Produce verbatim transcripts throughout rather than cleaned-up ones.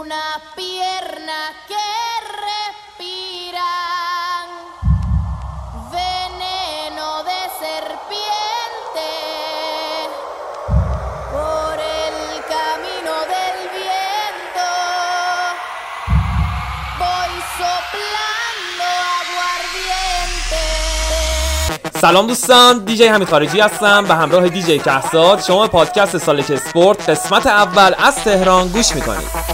una pierna que respiran veneno de serpiente por el camino del viento. Voy soplando aguardiente. سلام دوستان، دیجی حمید خارجی هستم و همراه دیجی کهزاد شما پادکست سالک اسپورت قسمت اول از تهران گوش میکنید.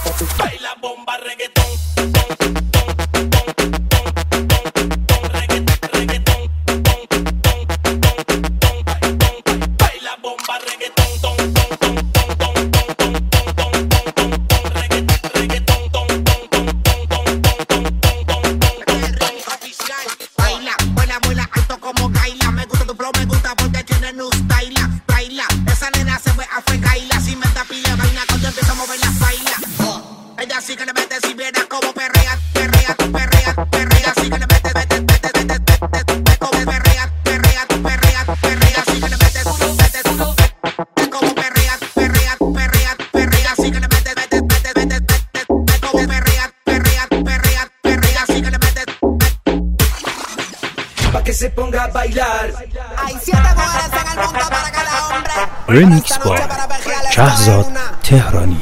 Se ponga a bailar. Hay siete mujeres en el mundo para cada hombre. Remix با کهزاد تهرانی.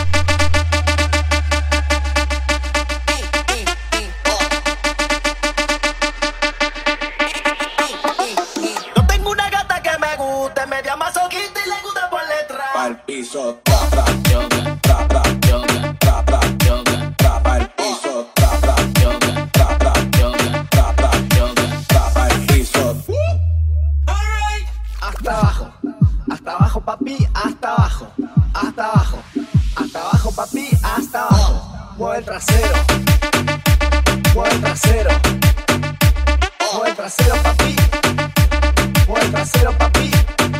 Yo tengo una gata que me gusta, media masoquista y le gusta por detrás. Pa'l piso, tra, tra, yoga, tra, tra, yoga, tra, tra, yoga, tra, pa'l piso, tra, tra, yoga, tra, tra, yoga, tra, tra, yoga. Hasta abajo, hasta abajo papi, hasta abajo, hasta abajo, hasta abajo papi, hasta abajo. Mueve el trasero, mueve el trasero, mueve el trasero papi, mueve el trasero papi.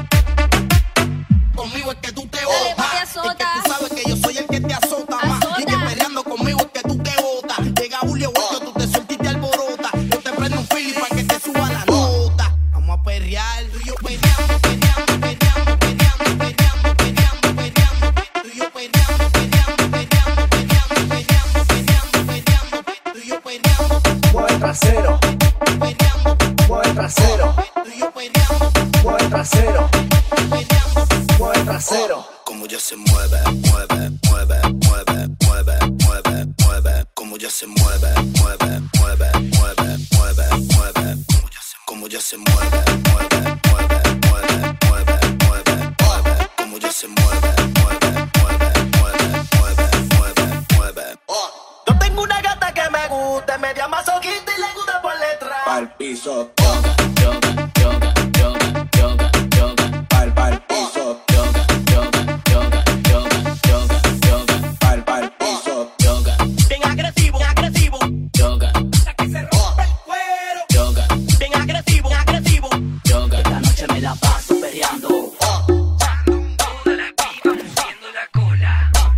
Conmigo es que tú te botas, es que tú sabes que yo soy el que te azota más. Y que peleando conmigo es que tú te botas. Llega Julio Huerto, tú te sueltas y te alborotas. Yo te prendo un fili para que te suba la nota. Vamos a perrear, tú y yo perreando, perreando, perreando, perreando, perreando, perreando, perreando. Tú y yo perreando, perreando, perreando, perreando, perreando, perreando, perreando. Tú y yo perreando. Mueve el trasero, perreando, mueve el trasero. Tú y yo perreando, mueve el trasero, perreando, mueve el trasero. Como ya se mueve, mueve, mueve, mueve, mueve, mueve, mueve. Como ya se mueve, mueve, mueve, mueve, mueve, mueve. Como ya se mueve, mueve, mueve, mueve, mueve, mueve, mueve. Como ya se mueve, mueve, mueve, mueve, mueve, mueve, mueve. Yo tengo una gata que me gusta, media masoquista y le gusta por detrás. Pa'l piso, yoga, yoga, yoga, yoga, yoga, yoga. Pa'l, pa'l piso, yoga, yoga, yoga, yoga, yoga, yoga. Pa'l, pa'l piso, yoga. Bien agresivo, bien agresivo, yoga. Hasta que se rompe el cuero, yoga. Bien agresivo, bien agresivo, yoga. Esta noche me la paso peleando. Toda la vida moviendo la cola.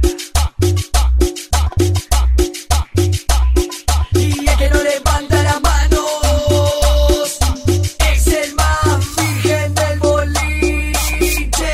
Y el que no levanta las manos es el más virgen del boliche.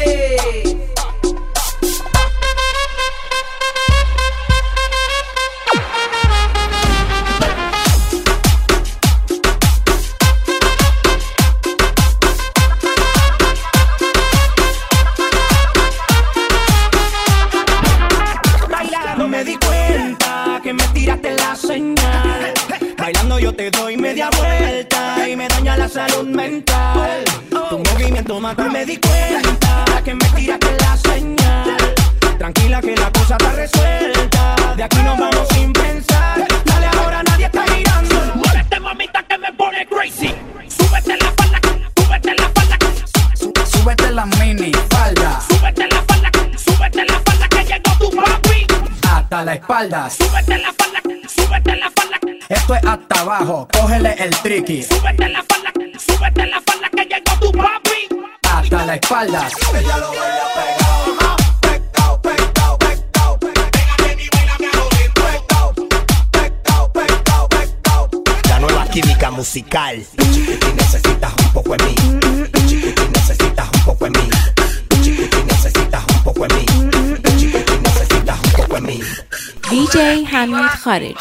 Bailando me di cuenta que me tiraste la señal. Bailando yo te doy media vuelta y me daña la salud mental. Tu movimiento mata. Me di cuenta que me tiraste la señal. Tranquila que la cosa está resuelta. De aquí nos vamos sin pensar. Dale ahora, nadie está mirando. Muévete mamita que me pone crazy. Súbete la falda, súbete la falda. Súbete la mini falda. Súbete la falda, súbete la falda que llegó tu papi. Hasta la espalda. Súbete la falda, súbete la falda. Esto es hasta abajo, cógele el tricky. Súbete la falda, súbete la falda que llegó tu papi. Hasta la espalda. Ella lo baila pegado, pegado, pegado, pegado. Pégate y bailame a joder. Pegado, pegado, pegado, pegado. La nueva química musical. Chiquitín, necesitas un poco de mí. Chiquitín, necesitas un poco de mí. Chiquitín, necesitas un poco de mí. Chiquitín, necesitas un poco de mí. دیجی حمید خارجی.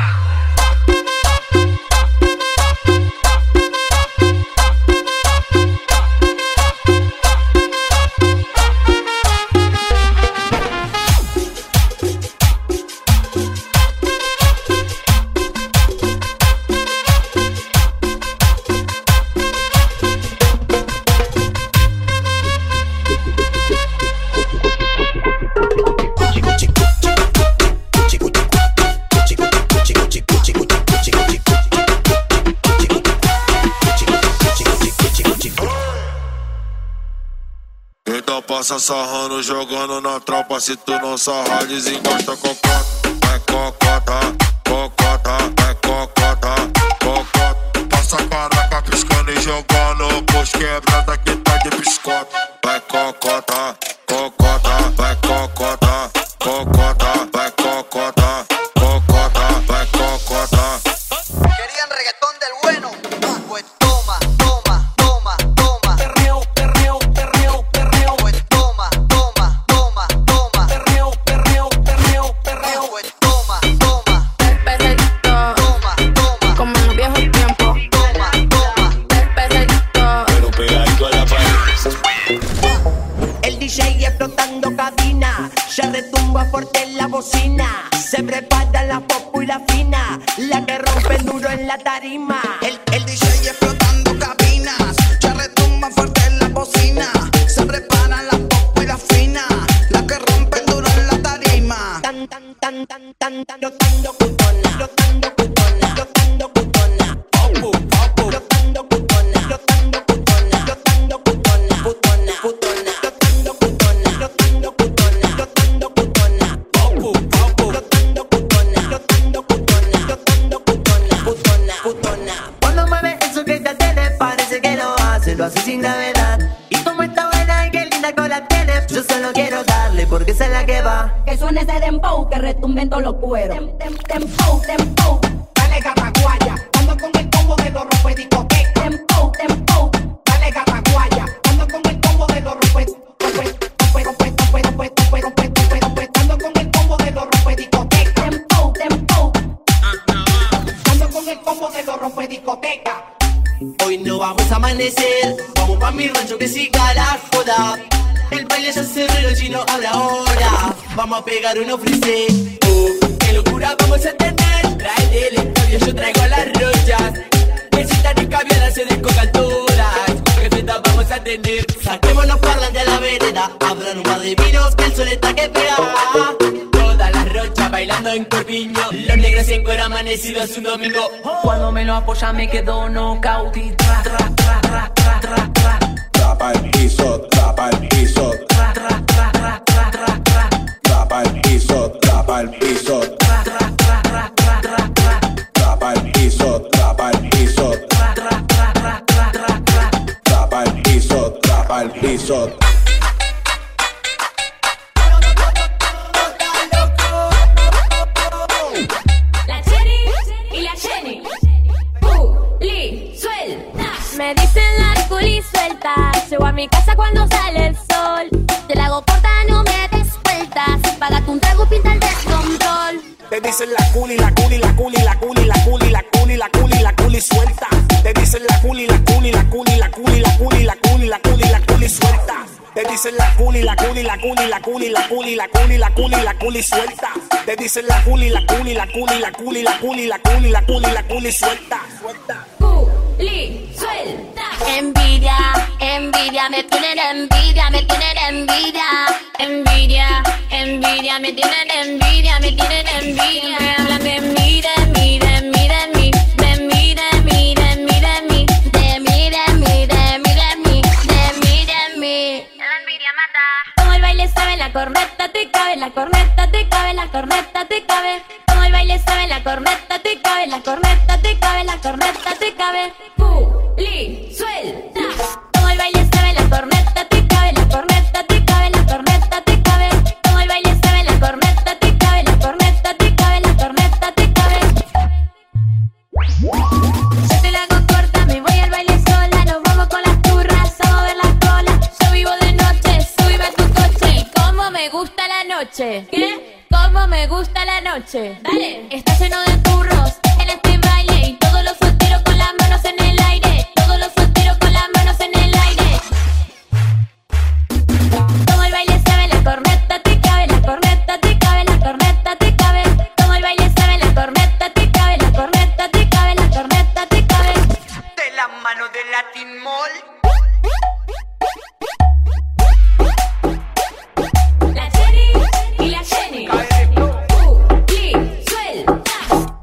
Passa sarrando, jogando na tropa. Se tu não sarrar, desencosta cocota. Vai cocota, cocota, vai cocota, cocota. Passa a caraca piscando e jogando. Pois quebrada que tá de biscota. Vai cocota, cocota, vai cocota, cocota, vai cocota, cocota, vai cocota. Querían reggaetón del bueno, pues toma, toma, toma, toma. Perreo, perreo, perreo, perreo. Pues toma, toma, toma, toma. Perreo, perreo, perreo, perreo. Pues toma, toma. El perreíto, Toma, toma. como en los viejos tiempos. Toma, toma. El perreíto, Pero pegadito a la pared. El D J explotando cabina, se retumba fuerte en la bocina. Se prepara la popo y la fina, la que rompe duro en la tarima. El, el D J explotando cabinas, ya retumba fuerte en la bocina. Se preparan las pop y las finas, las que rompen duro en la tarima. Tan tan tan tan tan tan flotando cutona, flotando cutona, flotando cutona. Popo, popo, flotando cutona, flotando cutona, flotando cutona, putona, putona, flotando cutona, flotando cutona, flotando cutona. Popo, popo, flotando cutona, flotando cutona, flotando cutona, putona, putona. Cuando mueve eso que te tiene, parece que lo hace, lo hace sin gravedad. Y como está buena y qué linda cola tiene, yo solo quiero darle porque esa es la que va. Que suene ese dembow, que retumbe en todos los cueros. Tem, tem, tempo, tempo. Dale gata guaya, ando con el combo de los rompe discoteca. Tempo, tempo. Dale gata guaya, ando con el combo de los rompe, rompe, rompe, rompe, rompe, rompe, rompe, rompe, rompe, rompe, ando con el combo de los rompe discoteca. Tempo, tempo. Ando con el combo de los rompe discoteca. Hoy no vamos a amanecer, vamos pa' mi rancho que siga la joda. El baile ya se re chino abre ahora. Vamos a pegar uno frisé. Oh, qué locura vamos a tener. Trae el escabio, yo traigo las rochas. Necesitan escabiar, se descocan todas. Que fiesta vamos a tener. Saquémonos parlantes de la vereda. Abran un par de vinos que el sol está que pega. Todas las rochas bailando en Corpiño. Los negros en cuero amanecidos un domingo. Cuando me lo apoya me quedo knockout y tra, tra, tra, tra, tra, tra, tra. Trapa el piso, trapa el piso. Tra, tra, tra, tra, tra, tra, tra. Trapa el piso, trapa el piso. Tra, tra, tra, tra, tra, tra, tra. Trapa el piso, trapa el piso. Tra, tra, tra, tra, tra, tra, tra. Trapa el piso, trapa el piso. La Cherry y la Jenny. Puli, suelta. me dicen la culi suelta. Llego a mi casa cuando sale el sol. Te la hago corta, no me des vueltas. Págate un trago, pinta el descontrol. Te dicen la culi, la culi, la culi, la culi, la culi, la culi, la culi, la culi suelta. Te dicen la culi, la culi, la culi, la culi, la culi, la culi, la culi, la culi suelta. Te dicen la culi, la culi, la culi, la culi, la culi, la culi, la culi, la culi suelta. Te dicen la culi, la culi, la culi, la culi, la culi, la culi, la culi, la culi suelta. Culi suelta. Envidia, envidia, me tienen envidia, me tienen envidia. Envidia, envidia, me tienen envidia, me tienen envidia. Me hablan de mí, de mí, de mí, de mí, de mí, de mí, de mí, de mí, de mí, de mí, de mí, de mí, de mí, de mí. La envidia mata. Como el baile sabe, la corneta te cabe, la corneta te cabe, la corneta te cabe. Como el baile sabe, la corneta te cabe, la corneta te cabe, la corneta te cabe. Culi suelta. Como el baile sabe, la corneta te cabe, la corneta te cabe, la corneta te cabe. Como el baile sabe, la corneta te cabe, la corneta te cabe, la corneta te cabe. Yo te la hago corta, me voy al baile sola. Nos vamos con las turras a mover la cola. Yo vivo de noche, subime a tu coche. Y como me gusta la noche. ¿Qué? Como me gusta la noche. Dale. Está lleno de turros en este baile y todos los solteros con las manos en el aire. Todos los solteros con las manos en el aire. Todo el baile sabe, la corneta te cabe, la corneta te cabe, la corneta te cabe. Todo el baile sabe, la corneta te cabe, la corneta te cabe, la corneta te cabe. De la mano de Latin Mall. La Jenny y la Jenny. Uh, clic, suelta.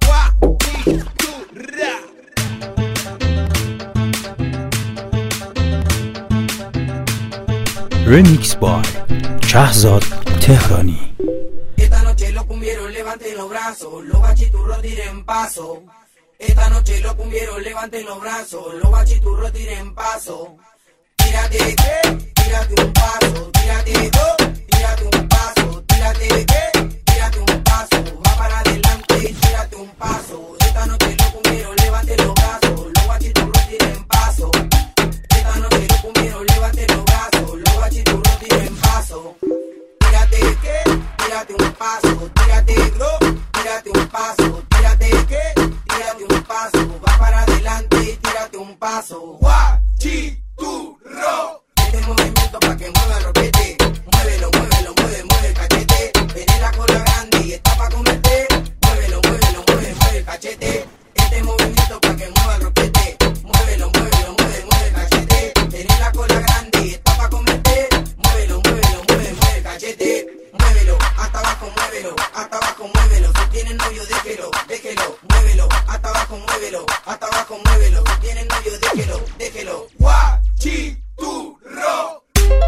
Remix by Shahzad Tehrani. Esta noche los cumbieros levanten los brazos, los bachiturros tiren paso. Esta noche los cumbieros levanten los brazos, los bachiturros tiren paso. Tírate, tírate un paso, tírate dos, tírate un paso, tírate, tírate un paso, va para adelante, tírate un paso. Esta noche los cumbieros levanten los brazos, los bachiturros tiren paso. Esta noche los cumbieros levanten los brazos, los bachiturros tiren paso. Tírate, tírate un paso, tírate dos, tírate un paso, tírate, tírate un paso, va para adelante, tírate un paso. Guachiturro. Este movimiento pa' que mueva el roquete, muévelo, muévelo, mueve, mueve el cachete. Tenés la cola grande y está pa' comerte, muévelo, muévelo, mueve, mueve el cachete. Este movimiento pa' que mueva el roquete, muévelo, muévelo, mueve, mueve el cachete. Tenés la cola grande y está pa' comerte, muévelo, muévelo, mueve, mueve el cachete. Muévelo, hasta abajo, muévelo, hasta abajo, muévelo. Si tienes novio, déjelo, déjelo, muévelo, hasta abajo, muévelo, hasta abajo, muévelo. Si tienes novio, déjelo, déjelo. Guachiturro.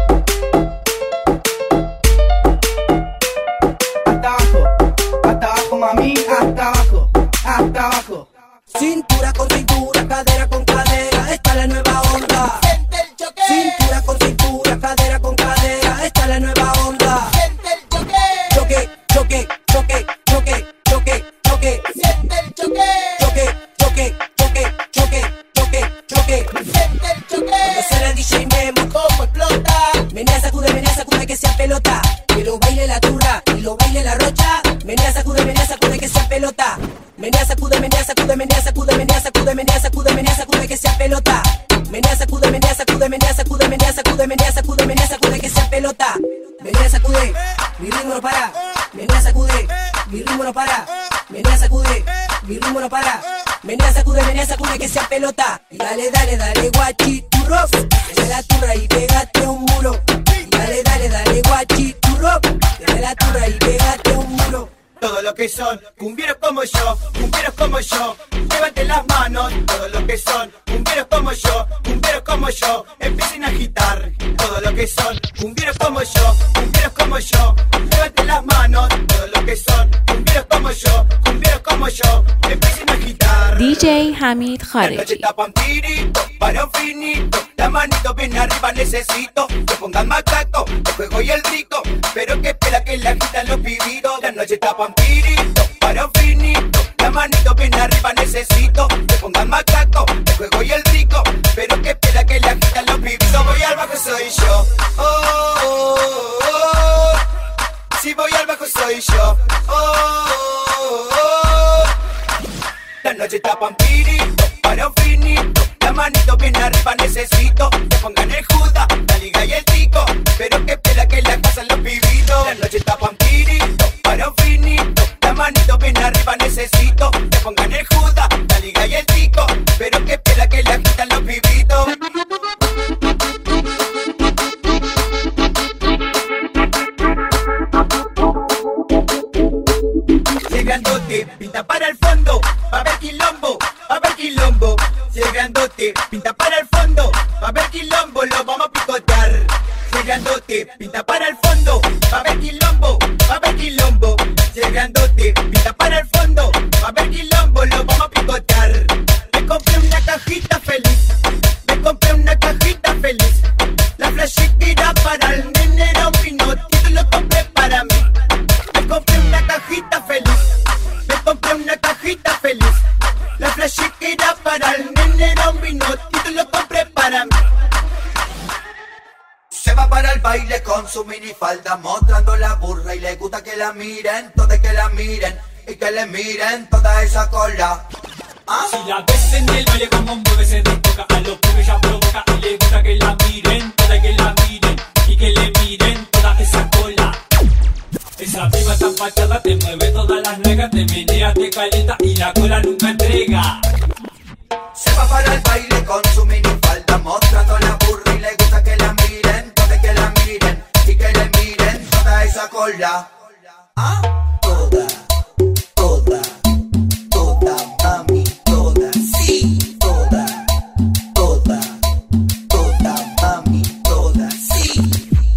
Hasta abajo, hasta abajo, mami, hasta abajo, hasta abajo. Cintura con cintura, cadera con cadera, esta es la nueva onda. Siente el choque. Cintura con cintura, cadera con cadera, esta es la nueva onda. Siente el choque. Choque, choque, choque, choque, choque, choque. Siente el choque. Choque, choque, choque, choque, choque, choque. Siente el choque. Cuando suena el D J Memo, Como explota. menea, sacude, menea, sacude que sea pelota. Que lo baile la turra y lo baile la rocha. Menea, sacude, menea, sacude que sea pelota. Menea, sacude, menea, sacude, menea, sacude, menea, sacude, menea, sacude, menea, sacude que sea pelota. Menea, sacude, menea, sacude, menea, sacude, menea, sacude, menea, sacude, menea, sacude que sea pelota. Menea, sacude, mi ritmo no para. Menea, sacude, mi ritmo no para. Menea, sacude, mi ritmo no para. Menea, sacude, menea, sacude que sea pelota. Y dale, dale, dale, guachiturro. Dale la turra y pégate un muro. Y dale, dale, dale, guachiturro. Dale la turra y pégate un muro. Todos los que son cumbieros como yo, cumbieros como yo, levanten las manos. Todos los que son cumbieros como yo, cumbieros como yo, empiecen a agitar. Todos los que son cumbieros como yo, cumbieros como yo, levanten las manos. Todos los que son cumbieros como yo, cumbieros como yo, empiecen a agitar. دی جی حمید La noche خارجی. está pa' un tirito, para un finito. La manito bien arriba necesito que pongan macaco, el juego y el rico. Pero que pela que la agitan los pibitos. La noche está pa' un tirito, para un finito. La manito bien arriba necesito que pongan macaco, el juego y el rico. Pero que pela que la agitan los pibitos. Voy al bajo soy yo. Oh, oh, oh, oh. Si voy al bajo soy yo. Oh, oh, oh. La noche está pa' un tirito, para un finito. La manito bien arriba necesito que pongan el juda, la liga y el tico. Pero que pela que la casan los pibitos. La noche está pa' un tirito, para un finito. La manito bien arriba necesito que pongan el juda, la liga y el tico. Pero que pela que la quitan los pibitos. Grandote, pinta para el fondo, va a ver quilombo, va a ver quilombo. Si el grandote, pinta para el fondo, va a ver quilombo, lo vamos a picotear. Si el grandote, pinta para el fondo, va a ver quilombo, va a ver quilombo. Si el grandote, pinta para el fondo, va a ver quilombo, lo vamos a picotear. Me compré una cajita feliz, me compré una cajita feliz. La flashita para el nene era un pinotito, lo compré para mí. Me compré una cajita feliz, me compré una cajita feliz. La flashita para el nene era un vinotito, lo compré para mí. Se va para el baile con su minifalda, mostrando la burra y le gusta que la miren. Toda que la miren y que le miren toda esa cola. ¿Ah? Si la ves en el baile como mueve se desboca, a los pibes ya provoca y le gusta que la miren, toda que la miren y que le miren toda esa cola. Esa piba tan fachada te mueve todas las nalgas, te menea, te calienta y la cola nunca entrega. Se va para el baile con su minifalda mostrando la burra y le gusta que la miren, toda que la miren y que le miren toda esa cola. ¿Ah? Toda, toda, toda, mami, toda, sí, toda, toda, toda, mami, toda, sí.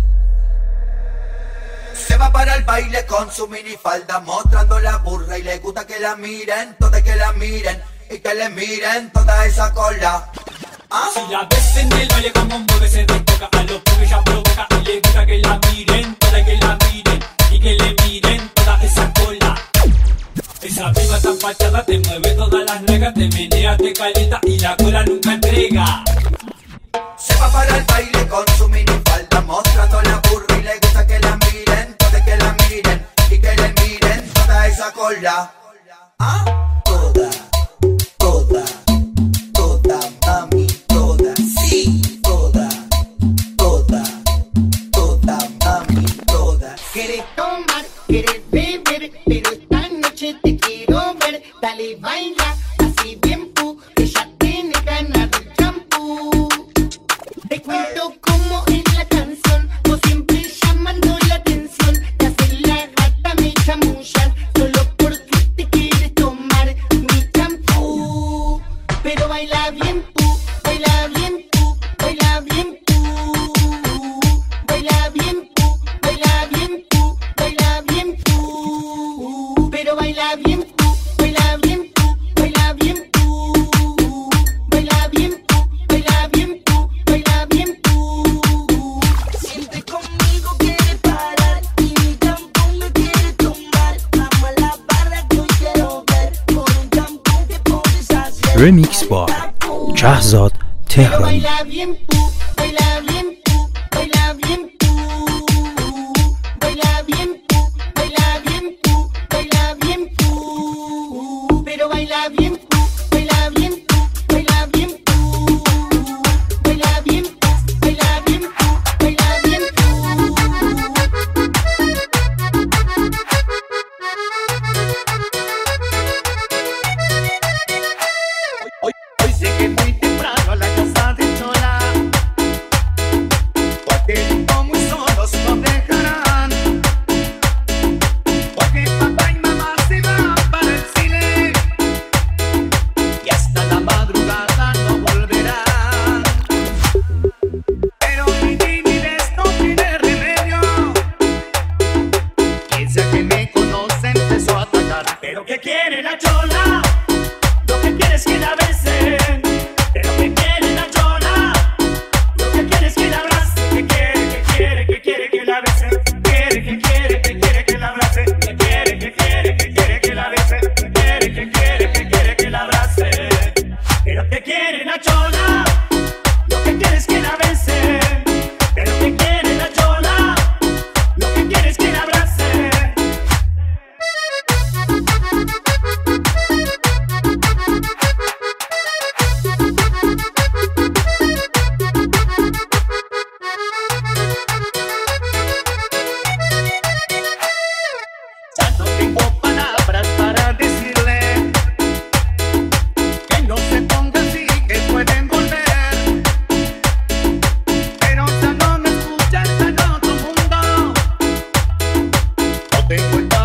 Se va para el baile con su minifalda mostrando la burra y le gusta que la miren, toda que la miren y que le miren toda esa cola. ¿Ah? Si la ves en el baile como mueve se desboca, a los pibes ya provoca y le gusta que la miren, toda que la miren y que le miren toda esa cola. Esa piba tan fachada te mueve todas las nalgas, te menea, te calienta y la cola nunca entrega. Se va para el baile con su minifalda mostrando la burra y le gusta que la miren, toda que la miren y que le miren toda esa cola. ¿Ah? Toda, toda, toda, mami, toda, sí, toda, toda, toda, mami, toda. Quieres tomar, quieres beber, pero esta noche te quiero ver. Dale, baila, así bien pu, que ya tiene ganas del champú. Te cuento cómo es la canción, vos siempre llamando la atención. Te haces la gata, me chamullas, solo porque te quieres tomar mi champú. Pero baila bien pu, baila bien pu, baila bien pu. Baila bien pu, baila bien pu, baila bien pu. Pero baila bien pu, baila bien pu, baila bien pu. Baila bien pu, baila bien pu, baila bien pu. Siente conmigo, quiere parar y mi champú me quiere tomar. Vamos a la barra que hoy quiero ver, por un champú que puedes hacer. Remix by شهزاد تهرانی. Baila bien pu, baila bien pu, baila bien pu. Baila bien pu, baila bien pu, baila bien pu. Pero baila bien pu, baila bien pu, baila bien pu. Baila bien pu, baila bien pu, baila bien pu. Hoy, hoy llegué muy temprano a la casa de Chola, porque muy solos nos dejarán, porque papá y mamá se van para el cine y hasta la madrugada no volverán. Pero mi timidez no tiene remedio, y ella que me conoce empezó a atacar. Pero ¿qué quiere la Chola? Lo que quiere es que la besen. Pero que quiere la Chola, lo que quiere es que la abrace. Que quiere, que quiere, que quiere que la bese. Quiere, que quiere, que quiere que la abrace. Que quiere, que quiere, que quiere que la bese. Que quiere, que quiere, que quiere que la abrace. Pero que quiere la Chola, lo que quiere es que la bese. Pero que quiere la Chola, lo que quiere es que la abrace. Ya no tengo palabras para decirle que no se ponga así, que pueden volver. Pero ya no me escucha, está en otro mundo. No tengo el